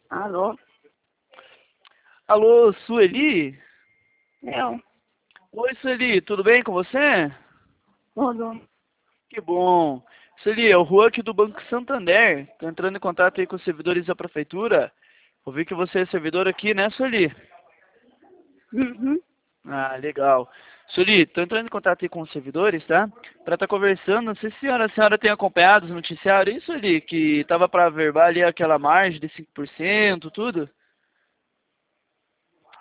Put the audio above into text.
Alô? Alô, Sueli? Eu? Oi, Sueli, tudo bem com você? Tudo? Que bom. Sueli, é o Juan aqui do Banco Santander. Tô entrando em contato aí com os servidores da prefeitura. Ouvi que você é servidor aqui, né, Sueli? Uhum. Ah, legal. Sueli, tô entrando em contato aí com os servidores, tá? Pra estar conversando, não sei se a senhora tem acompanhado os noticiários, isso, Sueli, que tava pra averbar ali aquela margem de 5%, tudo?